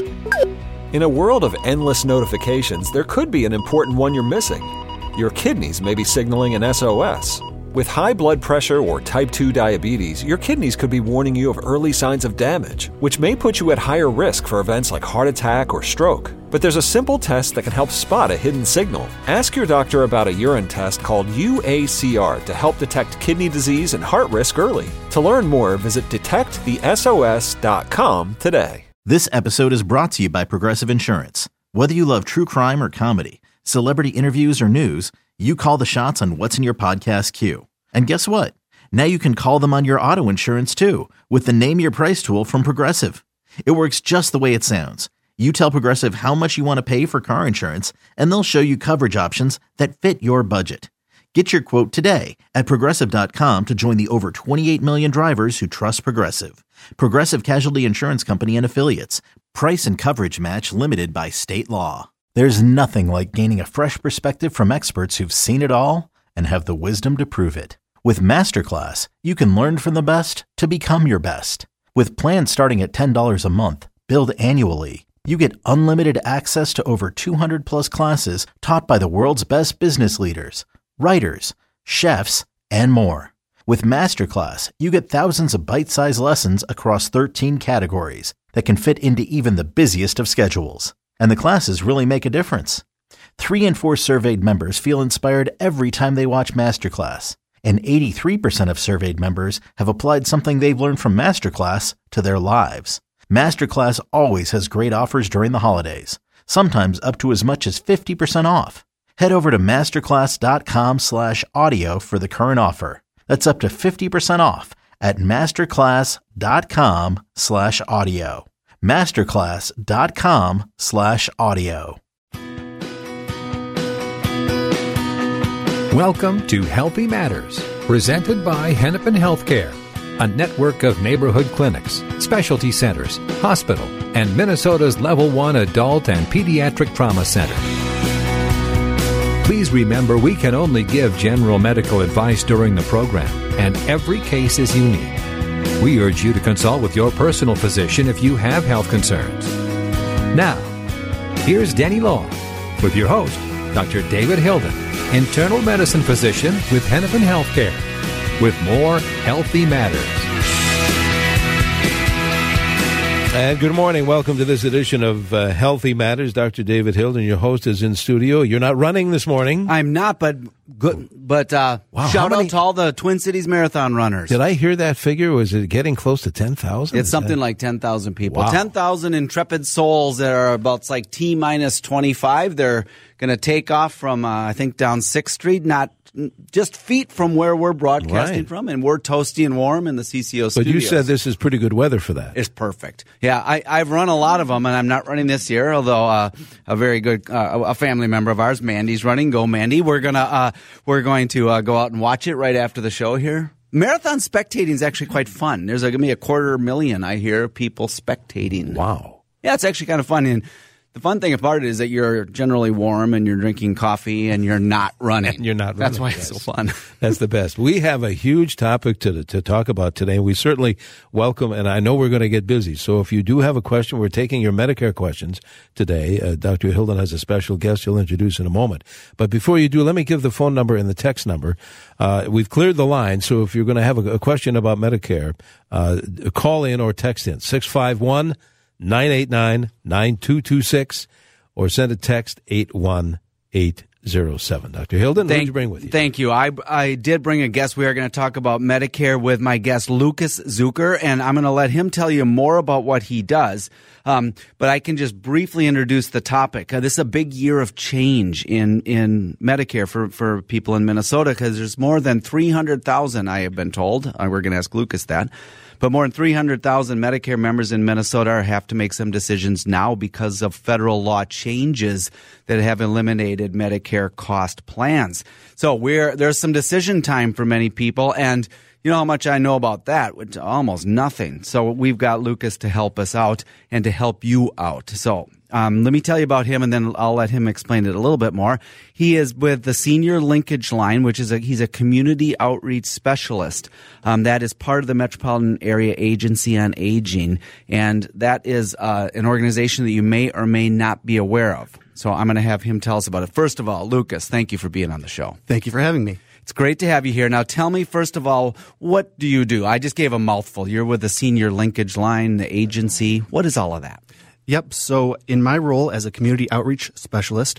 In a world of endless notifications, there could be an important one you're missing. Your kidneys may be signaling an SOS. With high blood pressure or type 2 diabetes, your kidneys could be warning you of early signs of damage, which may put you at higher risk for events like heart attack or stroke. But there's a simple test that can help spot a hidden signal. Ask your doctor about a urine test called UACR to help detect kidney disease and heart risk early. To learn more, visit detectthesos.com today. This episode is brought to you by Progressive Insurance. Whether you love true crime or comedy, celebrity interviews or news, you call the shots on what's in your podcast queue. And guess what? Now you can call them on your auto insurance too with the Name Your Price tool from Progressive. It works just the way it sounds. You tell Progressive how much you want to pay for car insurance, and they'll show you coverage options that fit your budget. Get your quote today at Progressive.com to join the over 28 million drivers who trust Progressive. Progressive Casualty Insurance Company and Affiliates. Price and coverage match limited by state law. There's nothing like gaining a fresh perspective from experts who've seen it all and have the wisdom to prove it. With Masterclass, you can learn from the best to become your best. With plans starting at $10 a month, billed annually, you get unlimited access to over 200 plus classes taught by the world's best business leaders, writers, chefs, and more. With Masterclass, you get thousands of bite-sized lessons across 13 categories that can fit into even the busiest of schedules. And the classes really make a difference. 3 in 4 surveyed members feel inspired every time they watch Masterclass. And 83% of surveyed members have applied something they've learned from Masterclass to their lives. Masterclass always has great offers during the holidays, sometimes up to as much as 50% off. Head over to masterclass.com/audio for the current offer. That's up to 50% off at masterclass.com/audio. masterclass.com/audio. Welcome to Healthy Matters, presented by Hennepin Healthcare, a network of neighborhood clinics, specialty centers, hospital, and Minnesota's Level 1 Adult and Pediatric Trauma Center. Please remember, we can only give general medical advice during the program, and every case is unique. We urge you to consult with your personal physician if you have health concerns. Now, here's Denny Long with your host, Dr. David Hilden, internal medicine physician with Hennepin Healthcare, with more Healthy Matters. And good morning. Welcome to this edition of Healthy Matters. Dr. David Hilden, your host, is in studio. You're not running this morning. I'm not, but good. But wow, shout out to all the Twin Cities Marathon runners. Did I hear that figure? Was it getting close to 10,000? It's something like 10,000 people. Wow. 10,000 intrepid souls that are about, it's like T-minus 25. They're going to take off from, I think, down 6th Street, not just feet from where we're broadcasting from, and we're toasty and warm in the CCO studios. But you said this is pretty good weather for that. It's perfect. Yeah, I've run a lot of them, and I'm not running this year, although a very good a family member of ours, Mandy's running. Go, Mandy. We're going to go out and watch it right after the show here. Marathon spectating is actually quite fun. There's going to be 250,000, I hear, people spectating. Wow. Yeah, it's actually kind of fun. And the fun thing about it is that you're generally warm and you're drinking coffee and you're not running. And you're not running. That's why it's so fun. That's the best. We have a huge topic to talk about today. We certainly welcome, and I know we're going to get busy. So if you do have a question, we're taking your Medicare questions today. Dr. Hilden has a special guest he'll introduce in a moment. But before you do, let me give the phone number and the text number. We've cleared the line, so if you're going to have a question about Medicare, call in or text in 651-989-9226 or send a text 81807. Dr. Hilden, what did you bring with you? Thank you. I did bring a guest. We are going to talk about Medicare with my guest, Lucas Zucker, and I'm going to let him tell you more about what he does. But I can just briefly introduce the topic. This is a big year of change in Medicare for people in Minnesota because there's more than 300,000, I have been told. We're going to ask Lucas that. But more than 300,000 Medicare members in Minnesota have to make some decisions now because of federal law changes that have eliminated Medicare cost plans. So there's some decision time for many people, and You know how much I know about that? Which almost nothing. So we've got Lucas to help us out and to help you out. So let me tell you about him, and then I'll let him explain it a little bit more. He is with the Senior Linkage Line, which is he's a community outreach specialist. That is part of the Metropolitan Area Agency on Aging, and that is an organization that you may or may not be aware of. So I'm going to have him tell us about it. First of all, Lucas, thank you for being on the show. Thank you for having me. It's great to have you here. Now tell me, first of all, what do you do? I just gave a mouthful. You're with the Senior Linkage Line, the agency. What is all of that? Yep. So in my role as a community outreach specialist,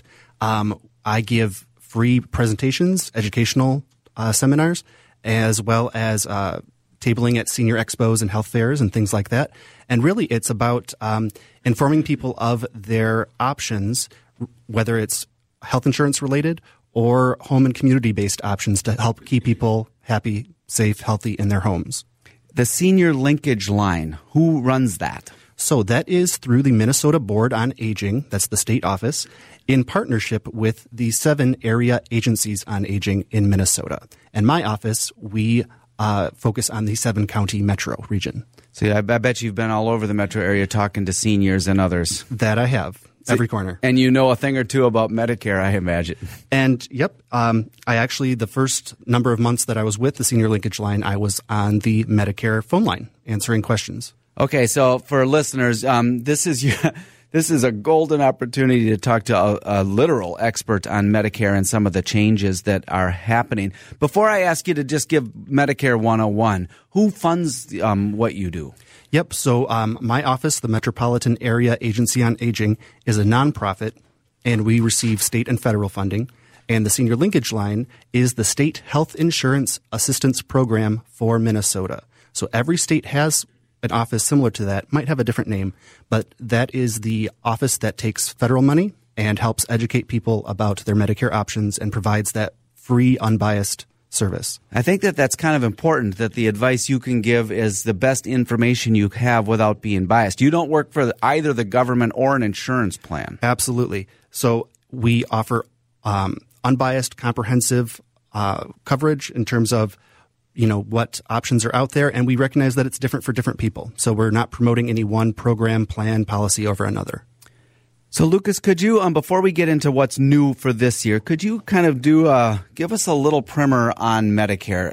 I give free presentations, educational seminars, as well as tabling at senior expos and health fairs and things like that. And really, it's about informing people of their options, whether it's health insurance related or home and community-based options to help keep people happy, safe, healthy in their homes. The Senior Linkage Line, who runs that? So that is through the Minnesota Board on Aging, that's the state office, in partnership with the 7 area agencies on aging in Minnesota. And my office, we focus on the 7-county metro region. So I bet you've been all over the metro area talking to seniors and others. That I have. Every corner. And you know a thing or two about Medicare, I imagine. And, yep, I actually, the first number of months that I was with the Senior Linkage Line, I was on the Medicare phone line answering questions. Okay, so for listeners, this is a golden opportunity to talk to a literal expert on Medicare and some of the changes that are happening. Before I ask you to just give Medicare 101, who funds what you do? Yep. So my office, the Metropolitan Area Agency on Aging, is a nonprofit, and we receive state and federal funding. And the Senior Linkage Line is the State Health Insurance Assistance Program for Minnesota. So every state has an office similar to that, might have a different name, but that is the office that takes federal money and helps educate people about their Medicare options and provides that free, unbiased service. I think that's kind of important, that the advice you can give is the best information you have without being biased. You don't work for either the government or an insurance plan. Absolutely. So we offer unbiased, comprehensive coverage in terms of what options are out there, and we recognize that it's different for different people. So we're not promoting any one program, plan, policy over another. So, Lucas, could you, before we get into what's new for this year, could you kind of give us a little primer on Medicare?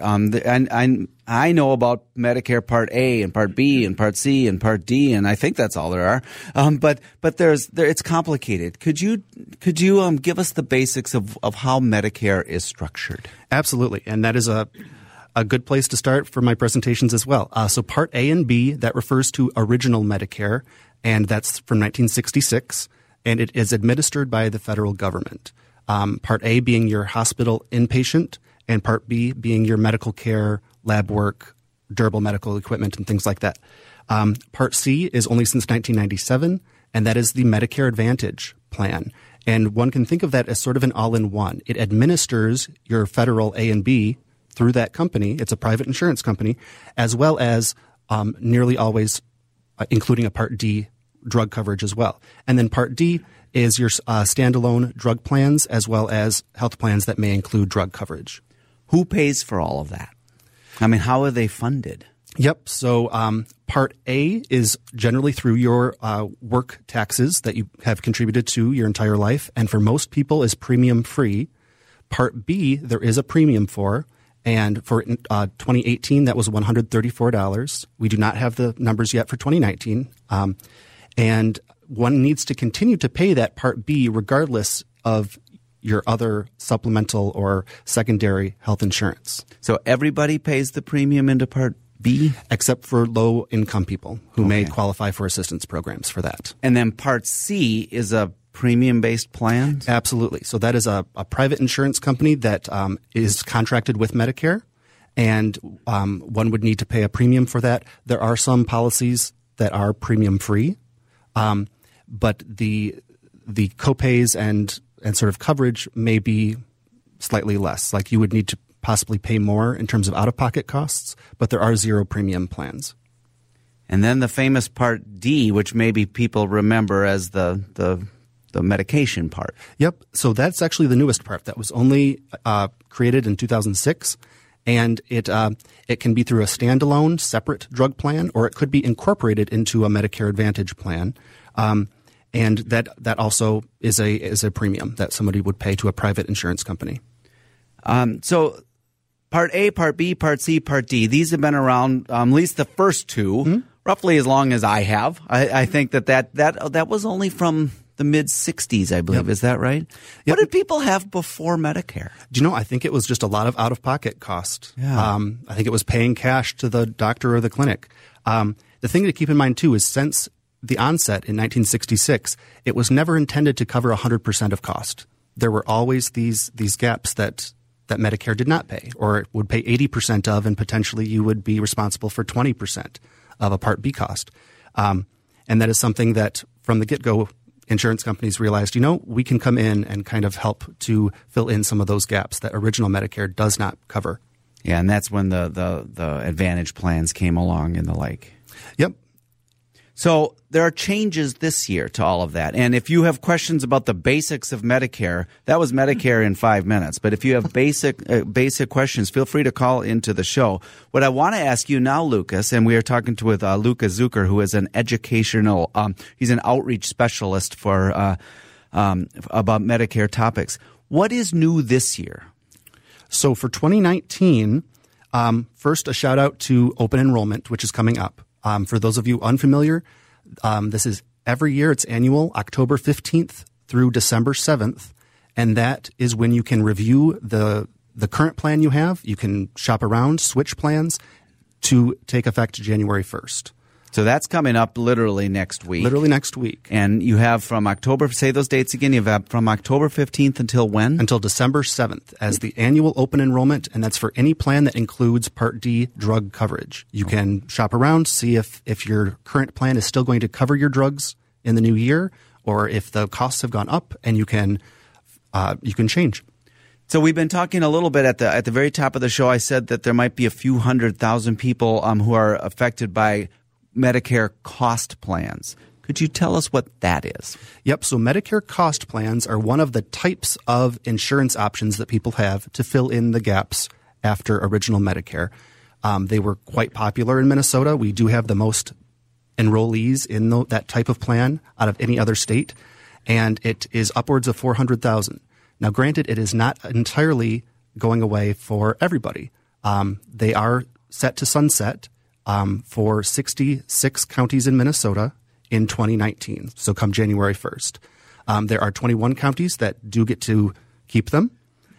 I know about Medicare Part A and Part B and Part C and Part D, and I think that's all there are. But it's complicated. Could you give us the basics of how Medicare is structured? Absolutely, and that is a good place to start for my presentations as well. So Part A and B, that refers to original Medicare, and that's from 1966. And it is administered by the federal government. Part A being your hospital inpatient, and Part B being your medical care, lab work, durable medical equipment, and things like that. Part C is only since 1997, and that is the Medicare Advantage plan. And one can think of that as sort of an all-in-one. It administers your federal A and B through that company. It's a private insurance company, as well as nearly always including a Part D drug coverage as well. And then Part D is your standalone drug plans, as well as health plans that may include drug coverage. Who pays for all of that? I mean, how are they funded? Yep. So Part A is generally through your work taxes that you have contributed to your entire life, and for most people is premium free. Part B, there is a premium for, and for 2018, that was $134. We do not have the numbers yet for 2019. And one needs to continue to pay that Part B regardless of your other supplemental or secondary health insurance. So everybody pays the premium into Part B? Except for low-income people who may qualify for assistance programs for that. And then Part C is a premium-based plan? Absolutely. So that is a private insurance company that is contracted with Medicare, and one would need to pay a premium for that. There are some policies that are premium-free. But the copays and sort of coverage may be slightly less. Like you would need to possibly pay more in terms of out-of-pocket costs, but there are zero premium plans. And then the famous Part D, which maybe people remember as the medication part. Yep. So that's actually the newest part. That was only created in 2006. And it can be through a standalone, separate drug plan, or it could be incorporated into a Medicare Advantage plan. And that also is a premium that somebody would pay to a private insurance company. So Part A, Part B, Part C, Part D, these have been around, at least the first two, roughly as long as I have. I think that was only from the mid-'60s, I believe. Yep. Is that right? Yep. What did people have before Medicare? Do you know, I think it was just a lot of out-of-pocket cost. Yeah. I think it was paying cash to the doctor or the clinic. The thing to keep in mind, too, is since the onset in 1966, it was never intended to cover 100% of cost. There were always these gaps that Medicare did not pay, or it would pay 80% of, and potentially you would be responsible for 20% of a Part B cost. And that is something that from the get-go, insurance companies realized, we can come in and kind of help to fill in some of those gaps that original Medicare does not cover. Yeah, and that's when the Advantage plans came along and the like. Yep. So there are changes this year to all of that. And if you have questions about the basics of Medicare, that was Medicare in 5 minutes. But if you have basic questions, feel free to call into the show. What I want to ask you now, Lucas, and we are talking with Lucas Zucker, who is an educational, he's an outreach specialist for about Medicare topics. What is new this year? So for 2019, first a shout out to open enrollment, which is coming up. For those of you unfamiliar, this is every year. It's annual, October 15th through December 7th. And that is when you can review the current plan you have. You can shop around, switch plans to take effect January 1st. So that's coming up literally next week. Literally next week. And you have from October, say those dates again, you have from October 15th until when? Until December 7th as the annual open enrollment, and that's for any plan that includes Part D drug coverage. You can shop around, see if your current plan is still going to cover your drugs in the new year, or if the costs have gone up, and you can change. So we've been talking a little bit at the very top of the show. I said that there might be a few 100,000 people who are affected by Medicare cost plans. Could you tell us what that is? Yep. So Medicare cost plans are one of the types of insurance options that people have to fill in the gaps after original Medicare. They were quite popular in Minnesota. We do have the most enrollees in that type of plan out of any other state, and it is upwards of 400,000. Now, granted, it is not entirely going away for everybody. They are set to sunset for 66 counties in Minnesota in 2019, so come January 1st. There are 21 counties that do get to keep them,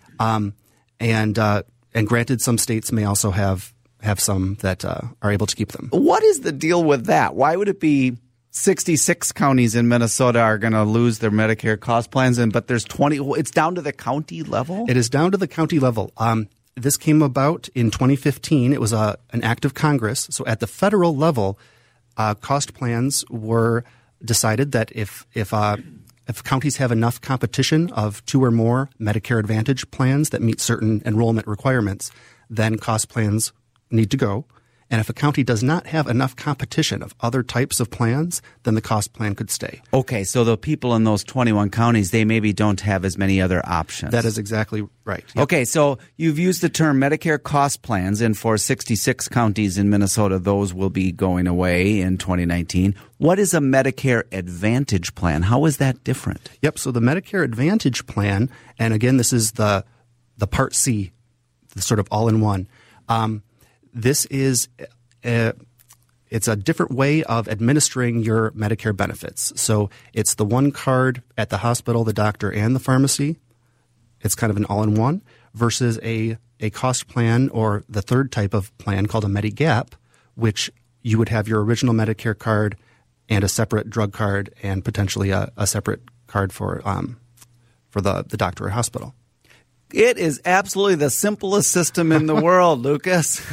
and granted, some states may also have some that are able to keep them. What is the deal with that? Why would it be 66 counties in Minnesota are going to lose their Medicare cost plans, but there's 20? It's down to the county level? It is down to the county level. This came about in 2015. It was an act of Congress. So at the federal level, cost plans were decided that if counties have enough competition of 2 or more Medicare Advantage plans that meet certain enrollment requirements, then cost plans need to go. And if a county does not have enough competition of other types of plans, then the cost plan could stay. Okay, so the people in those 21 counties, they maybe don't have as many other options. That is exactly right. Yep. Okay, so you've used the term Medicare cost plans, and for 66 counties in Minnesota, those will be going away in 2019. What is a Medicare Advantage plan? How is that different? Yep, so the Medicare Advantage plan, and again, this is the Part C, the sort of all-in-one. This is it's a different way of administering your Medicare benefits. So it's the one card at the hospital, the doctor, and the pharmacy. It's kind of an all-in-one versus a cost plan or the third type of plan called a Medigap, which you would have your original Medicare card and a separate drug card and potentially a separate card for the doctor or hospital. It is absolutely the simplest system in the world, Lucas.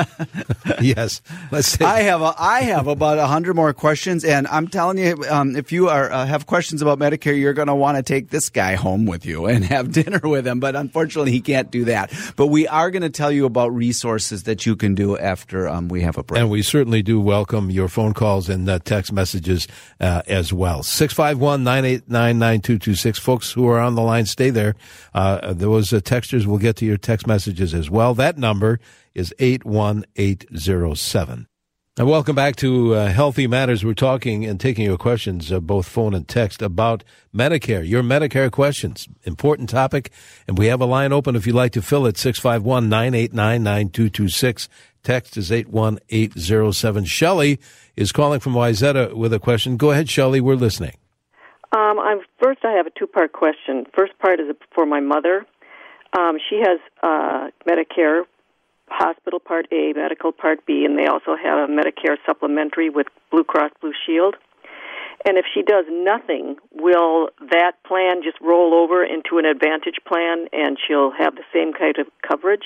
Yes. Let's see. I have about 100 more questions, and I'm telling you, if you have questions about Medicare, you're going to want to take this guy home with you and have dinner with him. But unfortunately, he can't do that. But we are going to tell you about resources that you can do after we have a break. And we certainly do welcome your phone calls and text messages as well. 651-989-9226. Folks who are on the line, stay there. There was those texters will get to your text messages as well. That number is 81807. And welcome back to Healthy Matters. We're talking and taking your questions, both phone and text, about Medicare. Your Medicare questions, important topic. And we have a line open if you'd like to fill it, 651-989-9226. Text is 81807. Shelley is calling from Wayzata with a question. Go ahead, Shelley. We're listening. First, I have a two-part question. First part is for my mother. She has Medicare Hospital Part A, Medical Part B, and they also have a Medicare supplementary with Blue Cross Blue Shield. And if she does nothing, will that plan just roll over into an Advantage plan and she'll have the same kind of coverage?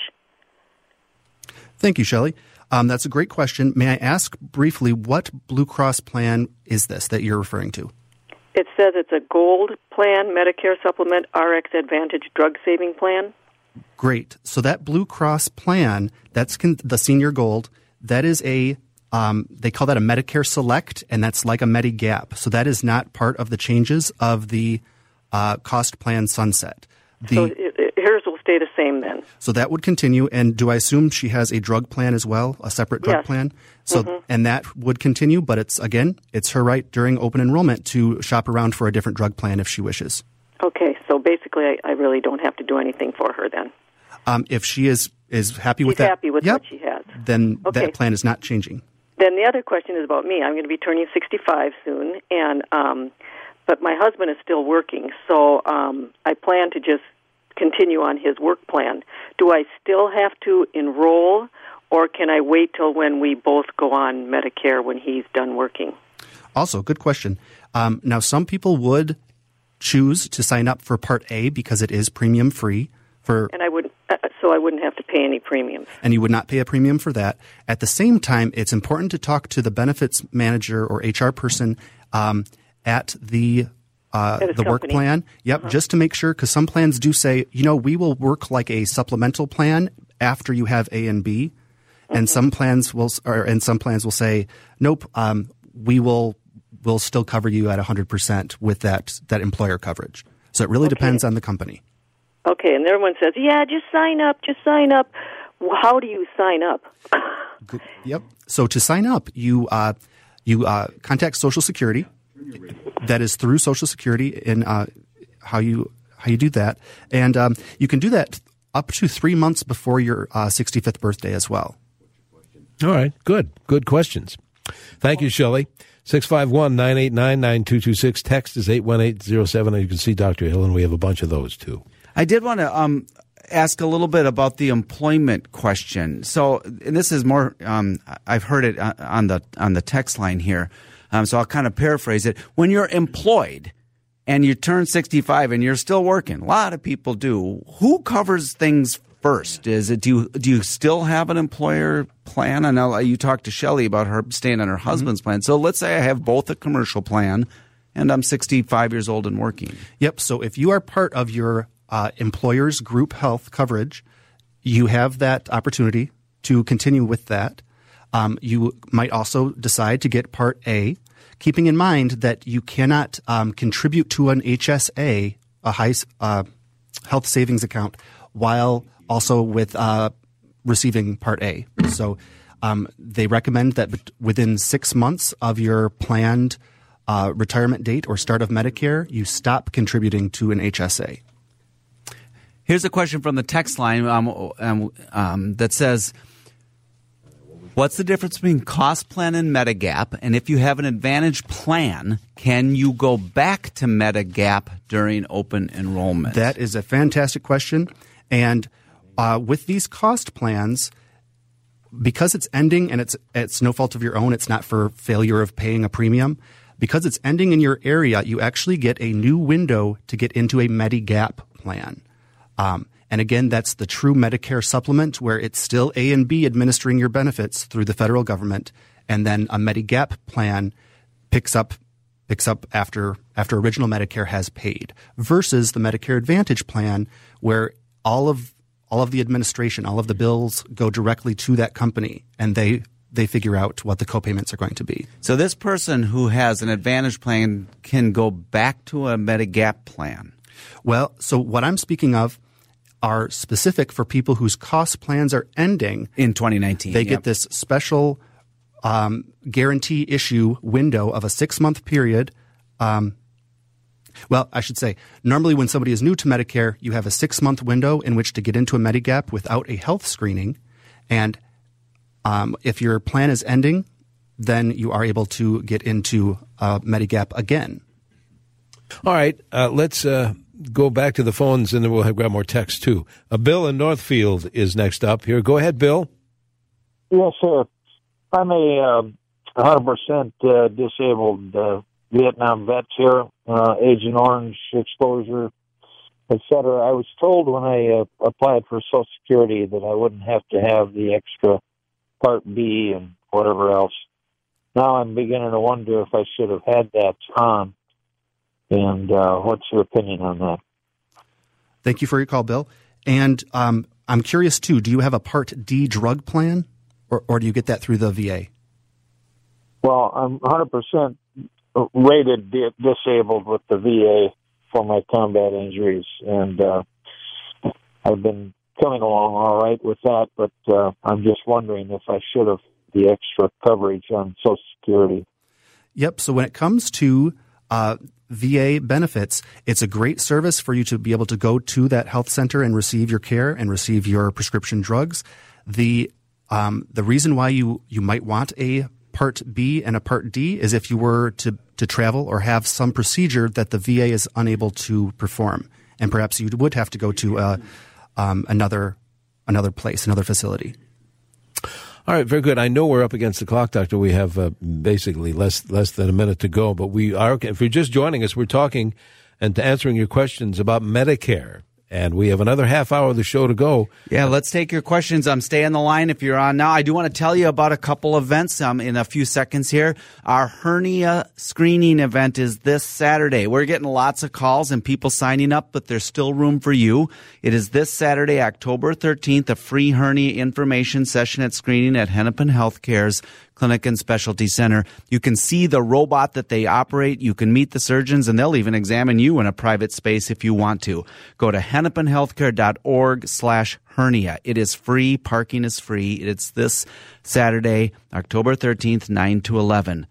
Thank you, Shelley. That's a great question. May I ask briefly, what Blue Cross plan is this that you're referring to? It says it's a Gold plan, Medicare Supplement, RX Advantage Drug Saving Plan. Great. So that Blue Cross plan, that's the Senior Gold, that is they call that a Medicare Select, and that's like a Medigap. So that is not part of the changes of the cost plan sunset. So hers will stay the same then? So that would continue. And do I assume she has a drug plan as well, a separate drug plan? So and that would continue, but it's her right during open enrollment to shop around for a different drug plan if she wishes. Okay, so basically I really don't have to do anything for her then? If she is happy with that, happy with what she has, then that plan is not changing. Then the other question is about me. I'm going to be turning 65 soon, and but my husband is still working, so I plan to just continue on his work plan. Do I still have to enroll, or can I wait till when we both go on Medicare when he's done working? Also, good question. Now, some people would choose to sign up for Part A because it is premium free. And I wouldn't have to pay any premiums. And you would not pay a premium for that. At the same time, it's important to talk to the benefits manager or HR person at the work plan. Yep, just to make sure, because some plans do say, we will work like a supplemental plan after you have A and B, and some plans will say, nope, we'll still cover you at 100% with that employer coverage. So it really depends on the company. Okay, and everyone says, yeah, just sign up. How do you sign up? Yep. So to sign up, you contact Social Security. That is through Social Security in how you do that. And you can do that up to 3 months before your 65th birthday as well. All right, good questions. Thank you, Shelley. 651-989-9226. Text is 81807, and you can see Dr. Hill, and we have a bunch of those, too. I did want to ask a little bit about the employment question. So, and this is more, I've heard it on the text line here, so I'll kind of paraphrase it. When you're employed and you turn 65 and you're still working, a lot of people do, who covers things first? Is it do you still have an employer plan? I know you talked to Shelley about her staying on her husband's plan. So let's say I have both a commercial plan and I'm 65 years old and working. Yep. So if you are part of your employer's group health coverage, you have that opportunity to continue with that. You might also decide to get Part A, keeping in mind that you cannot contribute to an HSA, a high health savings account, while also with receiving Part A. So they recommend that within 6 months of your planned retirement date or start of Medicare, you stop contributing to an HSA. Here's a question from the text line that says, what's the difference between cost plan and Medigap? And if you have an Advantage plan, can you go back to Medigap during open enrollment? That is a fantastic question. And with these cost plans, because it's ending and it's no fault of your own, it's not for failure of paying a premium, because it's ending in your area, you actually get a new window to get into a Medigap plan. And again, that's the true Medicare supplement where it's still A and B administering your benefits through the federal government. And then a Medigap plan picks up after original Medicare has paid, versus the Medicare Advantage plan where all of the administration, all of the bills go directly to that company, and they figure out what the copayments are going to be. So this person who has an Advantage plan can go back to a Medigap plan. Well, so what I'm speaking of, are specific for people whose cost plans are ending. In 2019. They get this special guarantee issue window of a 6-month period. Well, I should say, normally when somebody is new to Medicare, you have a 6-month window in which to get into a Medigap without a health screening. And if your plan is ending, then you are able to get into Medigap again. All right, let's go back to the phones, and then we'll grab more text, too. Bill in Northfield is next up here. Go ahead, Bill. Yes, sir. I'm a 100% disabled Vietnam vet here, Agent Orange exposure, etc. I was told when I applied for Social Security that I wouldn't have to have the extra Part B and whatever else. Now I'm beginning to wonder if I should have had that on. And what's your opinion on that? Thank you for your call, Bill. And I'm curious, too, do you have a Part D drug plan, or do you get that through the VA? Well, I'm 100% rated disabled with the VA for my combat injuries, and I've been coming along all right with that, but I'm just wondering if I should have the extra coverage on Social Security. Yep, so when it comes to VA benefits, it's a great service for you to be able to go to that health center and receive your care and receive your prescription drugs. The reason why you might want a Part B and a Part D is if you were to travel or have some procedure that the VA is unable to perform, and perhaps you would have to go to another place, another facility. All right, very good. I know we're up against the clock, Doctor. We have basically less than a minute to go, but we are. If you're just joining us, we're talking and answering your questions about Medicare. And we have another half hour of the show to go. Yeah, let's take your questions. Stay on the line if you're on now. I do want to tell you about a couple events in a few seconds here. Our hernia screening event is this Saturday. We're getting lots of calls and people signing up, but there's still room for you. It is this Saturday, October 13th, a free hernia information session at screening at Hennepin Healthcare's Clinic and Specialty Center. You can see the robot that they operate. You can meet the surgeons, and they'll even examine you in a private space if you want to. Go to hennepinhealthcare.org/hernia. It is free. Parking is free. It's this Saturday, October 13th, 9 to 11.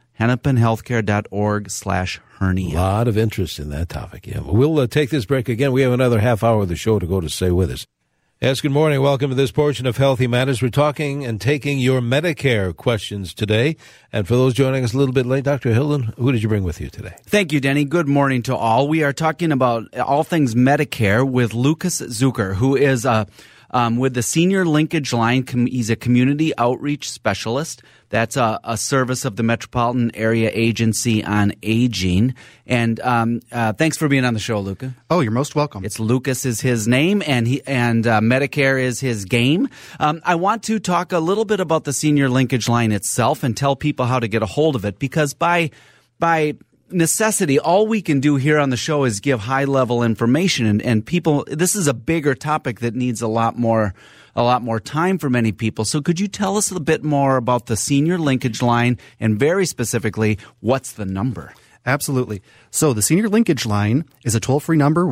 hennepinhealthcare.org/hernia. A lot of interest in that topic. Yeah, we'll take this break again. We have another half hour of the show to go to. Stay with us. Yes, good morning. Welcome to this portion of Healthy Matters. We're talking and taking your Medicare questions today. And for those joining us a little bit late, Dr. Hilden, who did you bring with you today? Thank you, Denny. Good morning to all. We are talking about all things Medicare with Lucas Zucker, who is with the Senior Linkage Line. He's a community outreach specialist. That's a service of the Metropolitan Area Agency on Aging. And thanks for being on the show, Luca. Oh, you're most welcome. It's Lucas is his name, and Medicare is his game. I want to talk a little bit about the Senior Linkage Line itself and tell people how to get a hold of it, because by necessity, all we can do here on the show is give high-level information, and people, this is a bigger topic that needs a lot more time for many people. So could you tell us a bit more about the Senior Linkage Line, and very specifically, what's the number? Absolutely. So the Senior Linkage Line is a toll-free number,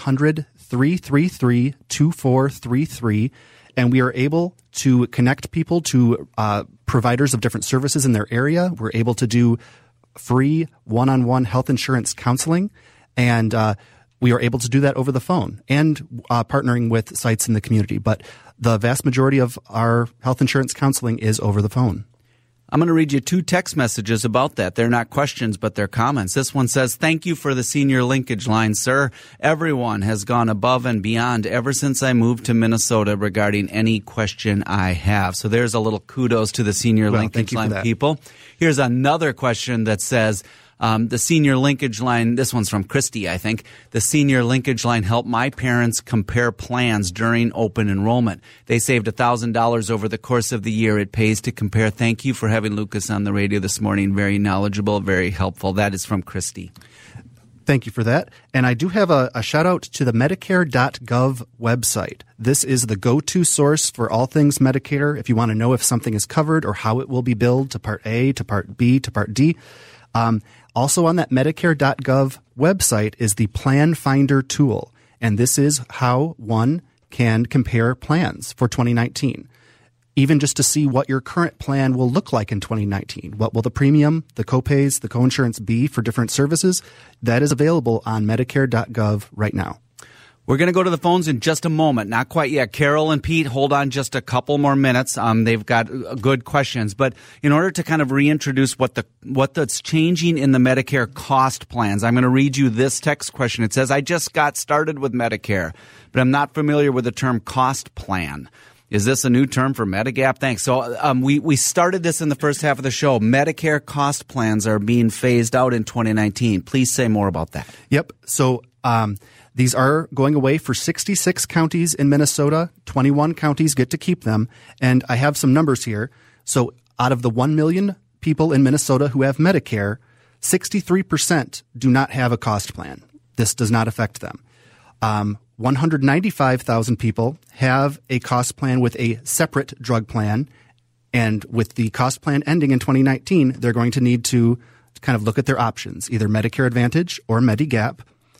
1-800-333-2433, and we are able to connect people to providers of different services in their area. We're able to do free one-on-one health insurance counseling, and we are able to do that over the phone and partnering with sites in the community. But the vast majority of our health insurance counseling is over the phone. I'm going to read you 2 text messages about that. They're not questions, but they're comments. This one says, "Thank you for the Senior Linkage Line, sir. Everyone has gone above and beyond ever since I moved to Minnesota regarding any question I have." So there's a little kudos to the Senior Linkage Line people. Here's another question that says, the Senior Linkage Line, this one's from Christy, I think. The Senior Linkage Line helped my parents compare plans during open enrollment. They saved $1,000 over the course of the year. It pays to compare. Thank you for having Lucas on the radio this morning. Very knowledgeable, very helpful. That is from Christy. Thank you for that. And I do have a shout out to the Medicare.gov website. This is the go-to source for all things Medicare. If you want to know if something is covered or how it will be billed to Part A, to Part B, to Part D. Also on that Medicare.gov website is the Plan Finder tool. And this is how one can compare plans for 2019, even just to see what your current plan will look like in 2019. What will the premium, the copays, the coinsurance be for different services? That is available on Medicare.gov right now. We're going to go to the phones in just a moment. Not quite yet. Carol and Pete, hold on just a couple more minutes. They've got good questions. But in order to kind of reintroduce what's changing in the Medicare cost plans, I'm going to read you this text question. It says, I just got started with Medicare, but I'm not familiar with the term cost plan. Is this a new term for Medigap? Thanks. So we started this in the first half of the show. Medicare cost plans are being phased out in 2019. Please say more about that. Yep. So these are going away for 66 counties in Minnesota. 21 counties get to keep them. And I have some numbers here. So out of the 1 million people in Minnesota who have Medicare, 63% do not have a cost plan. This does not affect them. 195,000 people have a cost plan with a separate drug plan. And with the cost plan ending in 2019, they're going to need to kind of look at their options, either Medicare Advantage or Medigap.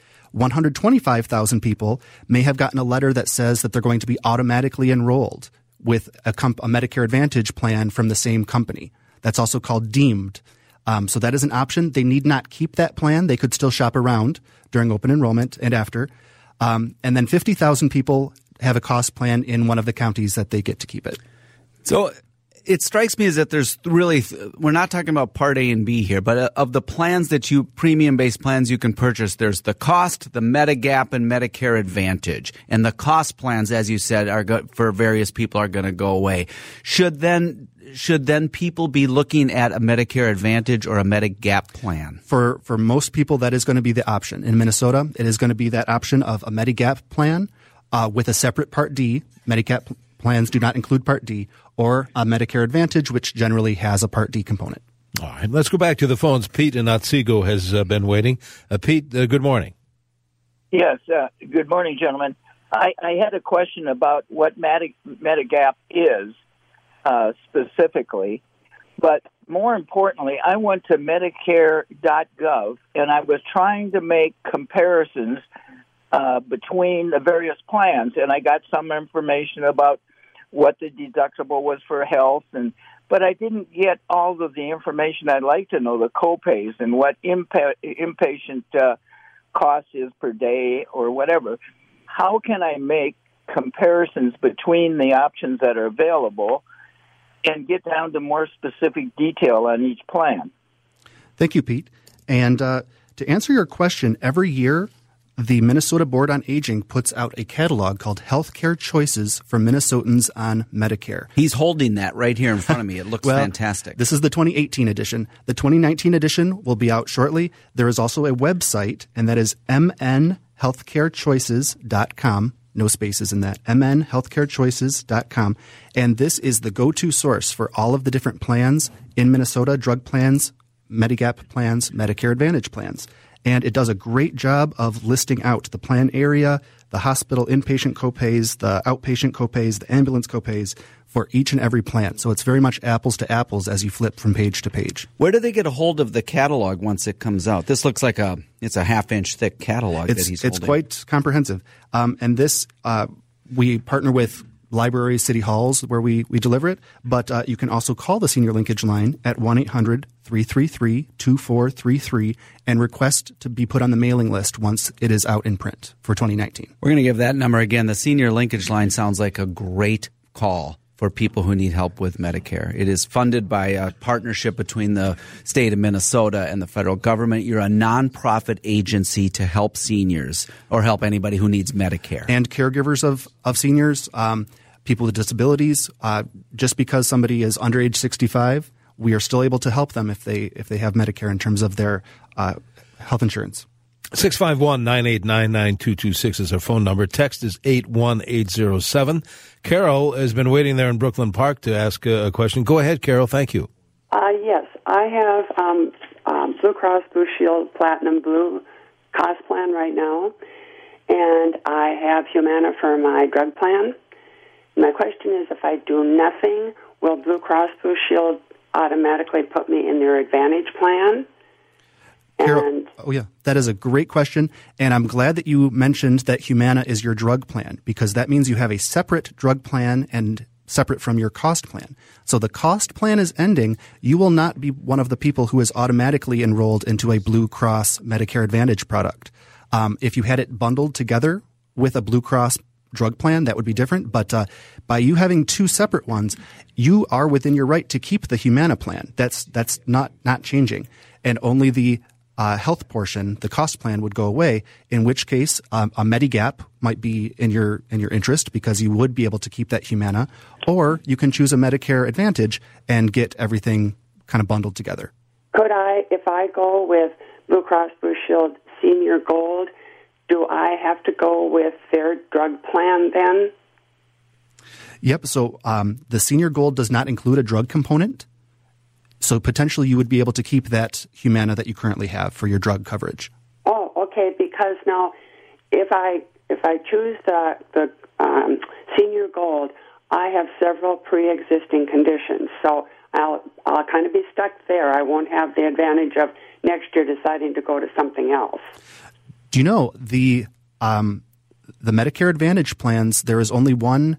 125,000 people may have gotten a letter that says that they're going to be automatically enrolled with a Medicare Advantage plan from the same company. That's also called deemed. So that is an option. They need not keep that plan. They could still shop around during open enrollment and after. And then 50,000 people have a cost plan in one of the counties that they get to keep it. So it strikes me as that there's really, we're not talking about Part A and B here, but of the plans that premium-based plans you can purchase, there's the cost, the Medigap, and Medicare Advantage. And the cost plans, as you said, for various people are going to go away. Should then people be looking at a Medicare Advantage or a Medigap plan? For most people, that is going to be the option. In Minnesota, it is going to be that option of a Medigap plan with a separate Part D. Medigap plans do not include Part D, or a Medicare Advantage, which generally has a Part D component. All right, let's go back to the phones. Pete in Otsego has been waiting. Pete, good morning. Yes, good morning, gentlemen. I had a question about what Medigap is specifically, but more importantly, I went to Medicare.gov, and I was trying to make comparisons between the various plans, and I got some information about what the deductible was for health, but I didn't get all of the information I'd like to know, the copays and what inpatient cost is per day or whatever. How can I make comparisons between the options that are available and get down to more specific detail on each plan? Thank you, Pete. And to answer your question, every year, the Minnesota Board on Aging puts out a catalog called Healthcare Choices for Minnesotans on Medicare. He's holding that right here in front of me. It looks fantastic. This is the 2018 edition. The 2019 edition will be out shortly. There is also a website, and that is mnhealthcarechoices.com. No spaces in that. mnhealthcarechoices.com. And this is the go-to source for all of the different plans in Minnesota, drug plans, Medigap plans, Medicare Advantage plans. And it does a great job of listing out the plan area, the hospital inpatient copays, the outpatient copays, the ambulance copays for each and every plan. So it's very much apples to apples as you flip from page to page. Where do they get a hold of the catalog once it comes out? This looks like it's a half-inch thick catalog that he's holding. It's quite comprehensive. And this, we partner with libraries, city halls where we deliver it, but you can also call the Senior Linkage line at 1-800-333-2433 and request to be put on the mailing list once it is out in print for 2019. We're going to give that number again. The Senior Linkage line sounds like a great call for people who need help with Medicare. It is funded by a partnership between the state of Minnesota and the federal government. You're a nonprofit agency to help seniors or help anybody who needs Medicare. And caregivers of seniors, people with disabilities. Just because somebody is under age 65, we are still able to help them if they have Medicare in terms of their health insurance. 651-989-9226 is our phone number. Text is 81807. Carol has been waiting there in Brooklyn Park to ask a question. Go ahead, Carol. Thank you. Yes, I have Blue Cross Blue Shield Platinum Blue cost plan right now, and I have Humana for my drug plan. My question is, if I do nothing, will Blue Cross Blue Shield automatically put me in their Advantage plan? And that is a great question. And I'm glad that you mentioned that Humana is your drug plan, because that means you have a separate drug plan and separate from your cost plan. So the cost plan is ending. You will not be one of the people who is automatically enrolled into a Blue Cross Medicare Advantage product. If you had it bundled together with a Blue Cross drug plan, that would be different. But by you having two separate ones, you are within your right to keep the Humana plan. That's not changing. And only the health portion, the cost plan, would go away, in which case a Medigap might be in your interest, because you would be able to keep that Humana, or you can choose a Medicare Advantage and get everything kind of bundled together. Could I, if I go with Blue Cross Blue Shield Senior Gold, do I have to go with their drug plan then? Yep. So the Senior Gold does not include a drug component. So potentially you would be able to keep that Humana that you currently have for your drug coverage. Oh, okay. Because now, if I choose the Senior Gold, I have several pre-existing conditions, so I'll kind of be stuck there. I won't have the advantage of next year deciding to go to something else. Do you know the Medicare Advantage plans? There is only one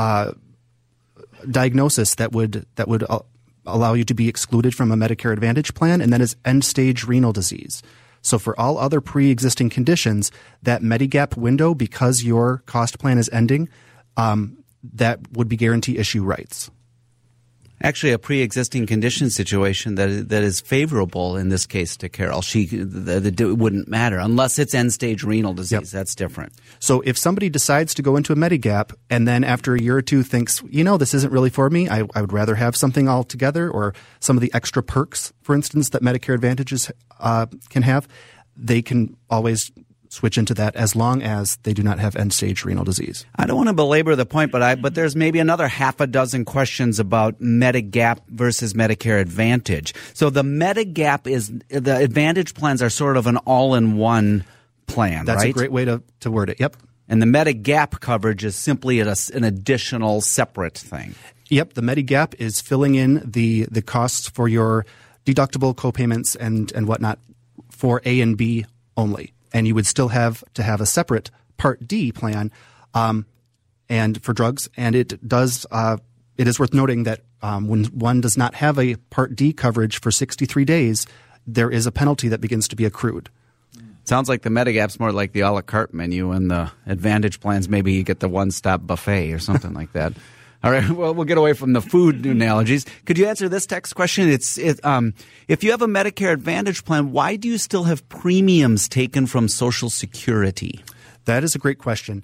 diagnosis that would allow you to be excluded from a Medicare Advantage plan, and that is end-stage renal disease. So for all other pre-existing conditions, that Medigap window, because your cost plan is ending, that would be guarantee issue rights. Actually, a pre-existing condition situation that is favorable in this case to Carol. It wouldn't matter unless it's end-stage renal disease. Yep. That's different. So if somebody decides to go into a Medigap and then after a year or two thinks, this isn't really for me, I would rather have something altogether, or some of the extra perks, for instance, that Medicare Advantages can have, they can always switch into that as long as they do not have end-stage renal disease. I don't want to belabor the point, but there's maybe another half a dozen questions about Medigap versus Medicare Advantage. So the Medigap the Advantage plans are sort of an all-in-one plan, That's right? a great way to word it, yep. And the Medigap coverage is simply an additional separate thing. Yep, the Medigap is filling in the costs for your deductible copayments and whatnot for A and B only. And you would still have to have a separate Part D plan, and for drugs. And it is worth noting that when one does not have a Part D coverage for 63 days, there is a penalty that begins to be accrued. Sounds like the Medigap's more like the a la carte menu, and the Advantage plans, maybe you get the one-stop buffet or something like that. All right, well, we'll get away from the food analogies. Could you answer this text question? If you have a Medicare Advantage plan, why do you still have premiums taken from Social Security? That is a great question.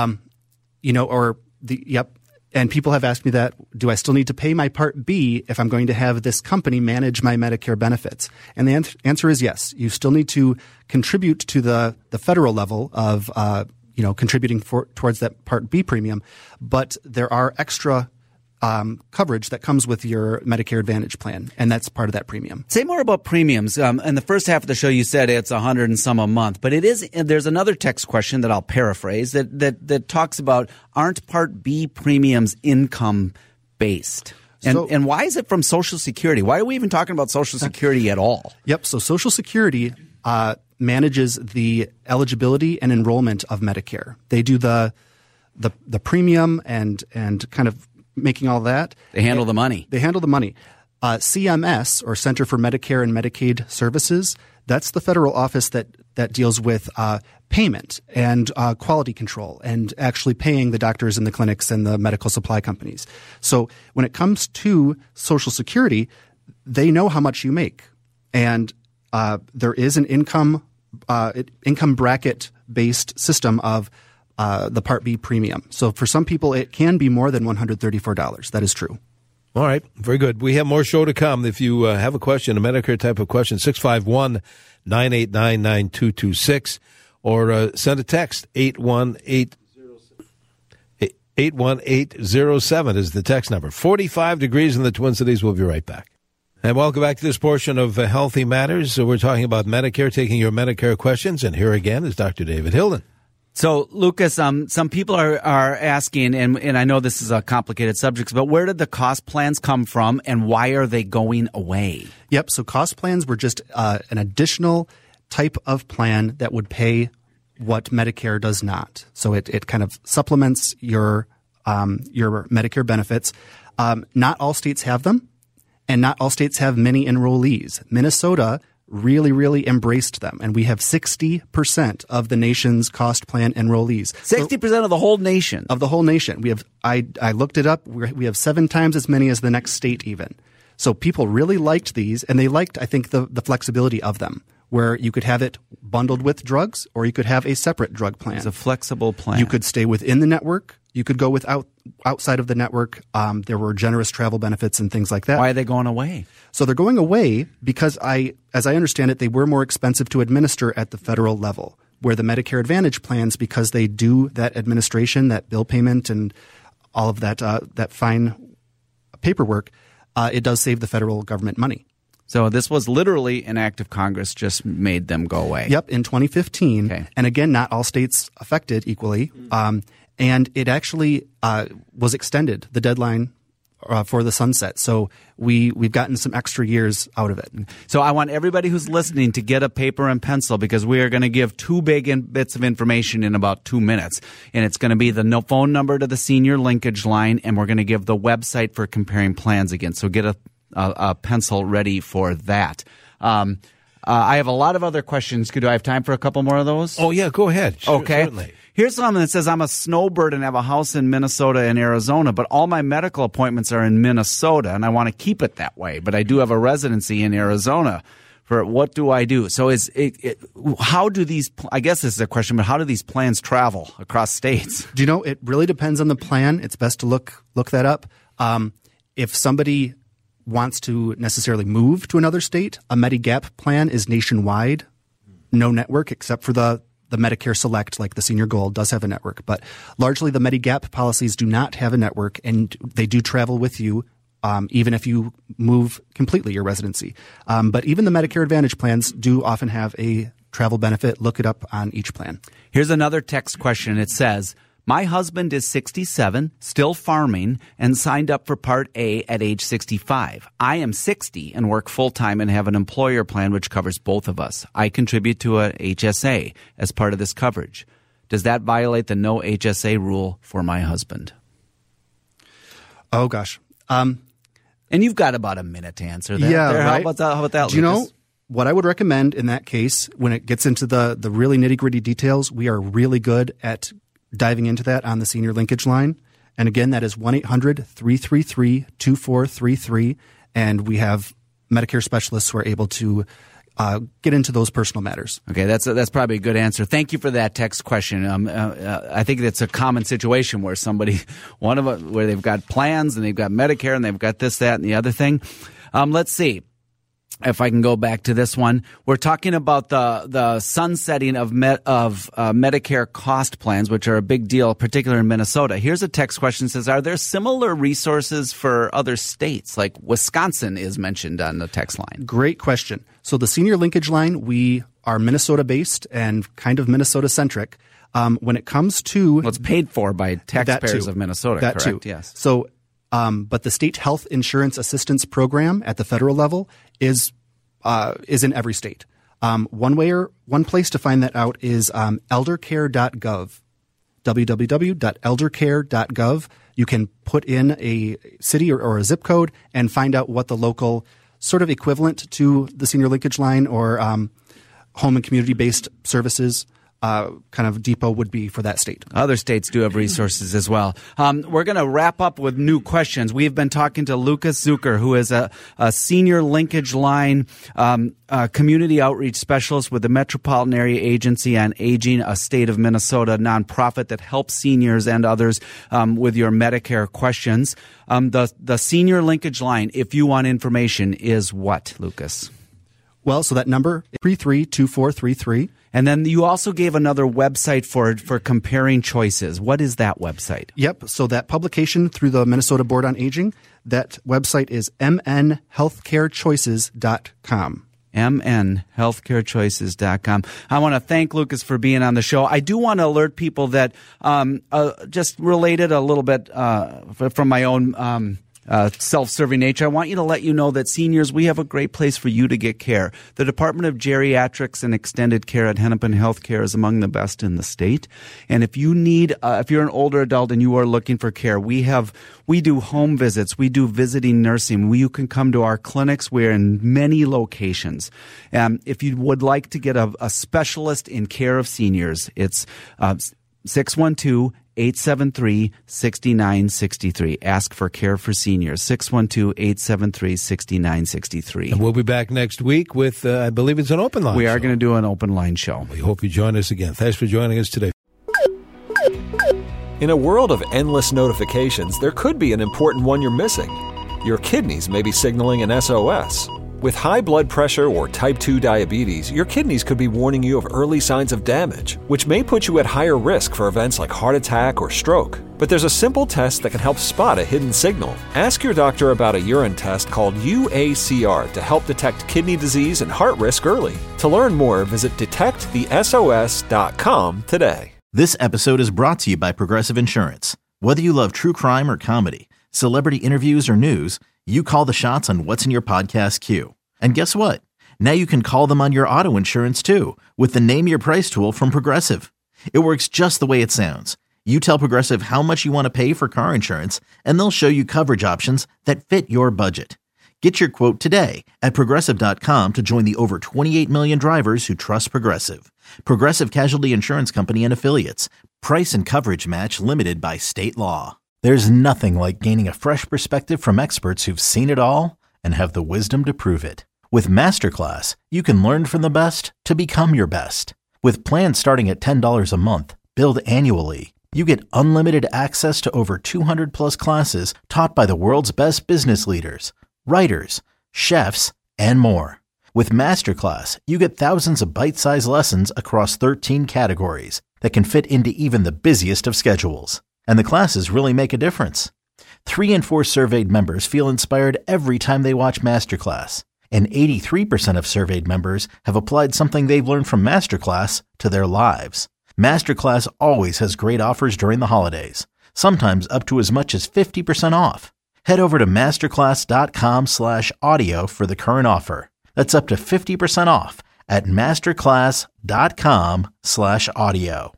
And people have asked me that, do I still need to pay my Part B if I'm going to have this company manage my Medicare benefits? And the answer is yes. You still need to contribute to the federal level of contributing towards that Part B premium, but there are extra coverage that comes with your Medicare Advantage plan, and that's part of that premium. Say more about premiums. In the first half of the show, you said it's $100 and some a month, but there's another text question that I'll paraphrase that talks about, aren't Part B premiums income based? And why is it from Social Security? Why are we even talking about Social Security at all? Yep. So Social Security manages the eligibility and enrollment of Medicare. They do the premium and kind of making all that. They handle the money. They handle the money. CMS, or Center for Medicare and Medicaid Services, that's the federal office that deals with payment and quality control and actually paying the doctors and the clinics and the medical supply companies. So when it comes to Social Security, they know how much you make. And there is an income bracket based system of the Part B premium. So for some people, it can be more than $134. That is true. All right. Very good. We have more show to come. If you have a question, a Medicare type of question, 651-989-9226, or send a text, 81807 is the text number. 45 degrees in the Twin Cities. We'll be right back. And welcome back to this portion of Healthy Matters. So we're talking about Medicare, taking your Medicare questions. And here again is Dr. David Hilden. So, Lucas, some people are asking, and I know this is a complicated subject, but where did the cost plans come from, and why are they going away? Yep. So cost plans were just an additional type of plan that would pay what Medicare does not. So it kind of supplements your Medicare benefits. Not all states have them, and not all states have many enrollees. Minnesota really, really embraced them, and we have 60% of the nation's cost plan enrollees. 60% of the whole nation? Of the whole nation. We have. I looked it up. We have 7 times as many as the next state even. So people really liked these, and they liked, I think, the flexibility of them, where you could have it bundled with drugs, or you could have a separate drug plan. It's a flexible plan. You could stay within the network. You could go outside of the network. There were generous travel benefits and things like that. Why are they going away? So they're going away because as I understand it, they were more expensive to administer at the federal level, where the Medicare Advantage plans, because they do that administration, that bill payment, and all of that fine paperwork, it does save the federal government money. So this was literally an act of Congress just made them go away. Yep, in 2015. Okay. And again, not all states affected equally. And it actually was extended, the deadline for the sunset. So we've gotten some extra years out of it. So I want everybody who's listening to get a paper and pencil, because we are going to give 2 big bits of information in about 2 minutes. And it's going to be the phone number to the senior linkage line, and we're going to give the website for comparing plans again. So get a pencil ready for that. I have a lot of other questions. Do I have time for a couple more of those? Oh, yeah, go ahead. Sure, okay. Certainly. Here's something that says, I'm a snowbird and have a house in Minnesota and Arizona, but all my medical appointments are in Minnesota, and I want to keep it that way. But I do have a residency in Arizona. For what do I do? So how do these, I guess this is a question, but how do these plans travel across states? Do you know, it really depends on the plan. It's best to look that up. If somebody wants to necessarily move to another state, a Medigap plan is nationwide, no network except for the Medicare Select, like the Senior Gold, does have a network. But largely the Medigap policies do not have a network, and they do travel with you even if you move completely your residency. But even the Medicare Advantage plans do often have a travel benefit. Look it up on each plan. Here's another text question. It says, my husband is 67, still farming, and signed up for Part A at age 65. I am 60 and work full-time and have an employer plan which covers both of us. I contribute to a HSA as part of this coverage. Does that violate the no HSA rule for my husband? Oh, gosh. And you've got about a minute to answer that. Yeah, there. right. How about that, Do you Lucas? know what I would recommend in that case, when it gets into the really nitty-gritty details? We are really good at diving into that on the senior linkage line. And again, that is 1-800-333-2433. And we have Medicare specialists who are able to get into those personal matters. Okay, that's probably a good answer. Thank you for that text question. I think it's a common situation where where they've got plans and they've got Medicare and they've got this, that, and the other thing. Let's see. If I can go back to this one, we're talking about the sunsetting of Medicare cost plans, which are a big deal, particularly in Minnesota. Here's a text question that says, are there similar resources for other states? Like Wisconsin is mentioned on the text line. Great question. So the senior linkage line, we are Minnesota-based and kind of Minnesota-centric. When it comes to... Well, it's paid for by taxpayers of Minnesota, that correct? Too. Yes. So, but the state health insurance assistance program at the federal level is in every state. One place to find that out is eldercare.gov, www.eldercare.gov. You can put in a city or a zip code and find out what the local sort of equivalent to the senior linkage line or home and community-based services kind of depot would be for that state. Other states do have resources as well. We're going to wrap up with new questions. We've been talking to Lucas Zucker, who is a senior linkage line community outreach specialist with the Metropolitan Area Agency on Aging, a state of Minnesota nonprofit that helps seniors and others with your Medicare questions. The senior linkage line, if you want information, is what, Lucas? Well, so that number, 332433. And then you also gave another website for comparing choices. What is that website? Yep. So that publication through the Minnesota Board on Aging, that website is mnhealthcarechoices.com. mnhealthcarechoices.com. I want to thank Lucas for being on the show. I do want to alert people that just related a little bit from my own self-serving nature. I want you to let you know that seniors, we have a great place for you to get care. The Department of Geriatrics and Extended Care at Hennepin Healthcare is among the best in the state. And if you need, if you're an older adult and you are looking for care, we do home visits. We do visiting nursing. You can come to our clinics. We're in many locations. If you would like to get a specialist in care of seniors, it's 612-873-6963. Ask for care for seniors. 612-873-6963. And we'll be back next week with, I believe it's an open line. We are going to do an open line show. We hope you join us again. Thanks for joining us today. In a world of endless notifications, there could be an important one you're missing. Your kidneys may be signaling an SOS. With high blood pressure or type 2 diabetes, your kidneys could be warning you of early signs of damage, which may put you at higher risk for events like heart attack or stroke. But there's a simple test that can help spot a hidden signal. Ask your doctor about a urine test called UACR to help detect kidney disease and heart risk early. To learn more, visit detectthesos.com today. This episode is brought to you by Progressive Insurance. Whether you love true crime or comedy, celebrity interviews or news, you call the shots on what's in your podcast queue. And guess what? Now you can call them on your auto insurance too with the Name Your Price tool from Progressive. It works just the way it sounds. You tell Progressive how much you want to pay for car insurance, and they'll show you coverage options that fit your budget. Get your quote today at Progressive.com to join the over 28 million drivers who trust Progressive. Progressive Casualty Insurance Company and Affiliates. Price and coverage match limited by state law. There's nothing like gaining a fresh perspective from experts who've seen it all and have the wisdom to prove it. With Masterclass, you can learn from the best to become your best. With plans starting at $10 a month, billed annually, you get unlimited access to over 200 plus classes taught by the world's best business leaders, writers, chefs, and more. With Masterclass, you get thousands of bite-sized lessons across 13 categories that can fit into even the busiest of schedules. And the classes really make a difference. 3 in 4 surveyed members feel inspired every time they watch Masterclass. And 83% of surveyed members have applied something they've learned from Masterclass to their lives. Masterclass always has great offers during the holidays, sometimes up to as much as 50% off. Head over to masterclass.com/audio for the current offer. That's up to 50% off at masterclass.com/audio.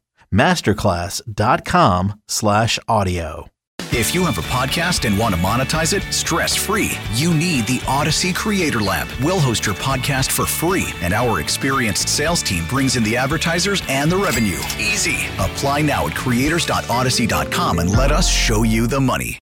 masterclass.com/audio. If you have a podcast and want to monetize it stress-free, you need the Odyssey Creator Lab. We'll host your podcast for free, and our experienced sales team brings in the advertisers and the revenue. Easy. Apply now at creators.odyssey.com and let us show you the money.